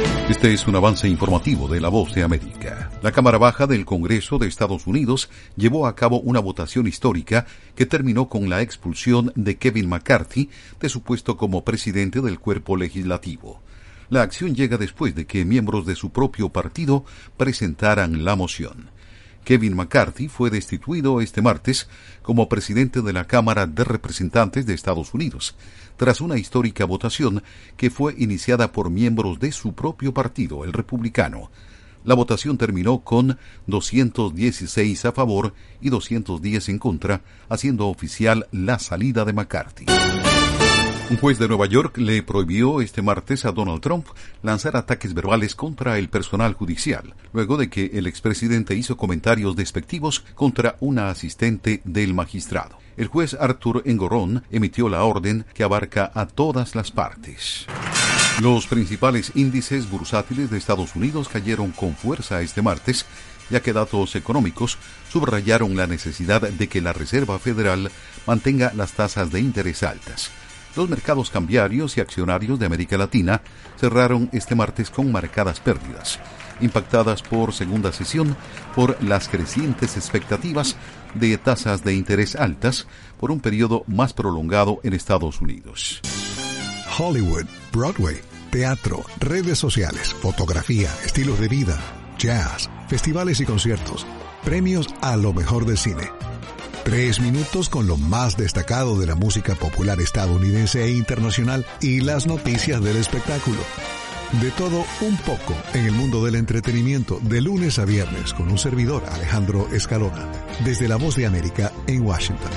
Este es un avance informativo de La Voz de América. La Cámara Baja del Congreso de Estados Unidos llevó a cabo una votación histórica que terminó con la expulsión de Kevin McCarthy de su puesto como presidente del cuerpo legislativo. La acción llega después de que miembros de su propio partido presentaran la moción. Kevin McCarthy fue destituido este martes como presidente de la Cámara de Representantes de Estados Unidos, tras una histórica votación que fue iniciada por miembros de su propio partido, el republicano. La votación terminó con 216 a favor y 210 en contra, haciendo oficial la salida de McCarthy. Un juez de Nueva York le prohibió este martes a Donald Trump lanzar ataques verbales contra el personal judicial, luego de que el expresidente hizo comentarios despectivos contra una asistente del magistrado. El juez Arthur Engoron emitió la orden que abarca a todas las partes. Los principales índices bursátiles de Estados Unidos cayeron con fuerza este martes, ya que datos económicos subrayaron la necesidad de que la Reserva Federal mantenga las tasas de interés altas. Los mercados cambiarios y accionarios de América Latina cerraron este martes con marcadas pérdidas, impactadas por segunda sesión por las crecientes expectativas de tasas de interés altas por un periodo más prolongado en Estados Unidos. Hollywood, Broadway, teatro, redes sociales, fotografía, estilos de vida, jazz, festivales y conciertos, premios a lo mejor del cine. 3 minutos con lo más destacado de la música popular estadounidense e internacional y las noticias del espectáculo. De todo un poco en el mundo del entretenimiento de lunes a viernes con un servidor, Alejandro Escalona, desde La Voz de América en Washington.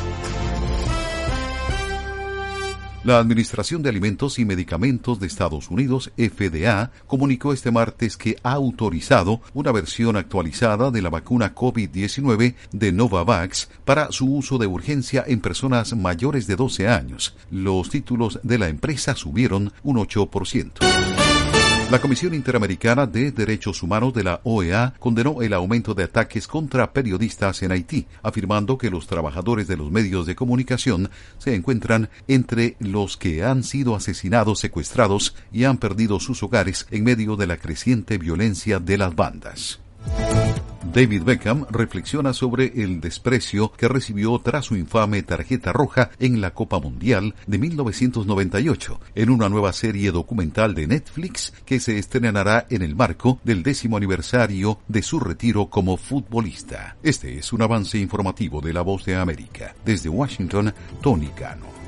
La Administración de Alimentos y Medicamentos de Estados Unidos, FDA, comunicó este martes que ha autorizado una versión actualizada de la vacuna COVID-19 de Novavax para su uso de urgencia en personas mayores de 12 años. Los títulos de la empresa subieron un 8%. La Comisión Interamericana de Derechos Humanos de la OEA condenó el aumento de ataques contra periodistas en Haití, afirmando que los trabajadores de los medios de comunicación se encuentran entre los que han sido asesinados, secuestrados y han perdido sus hogares en medio de la creciente violencia de las bandas. David Beckham reflexiona sobre el desprecio que recibió tras su infame tarjeta roja en la Copa Mundial de 1998, en una nueva serie documental de Netflix que se estrenará en el marco del 10º aniversario de su retiro como futbolista. Este es un avance informativo de La Voz de América. Desde Washington, Tony Cano.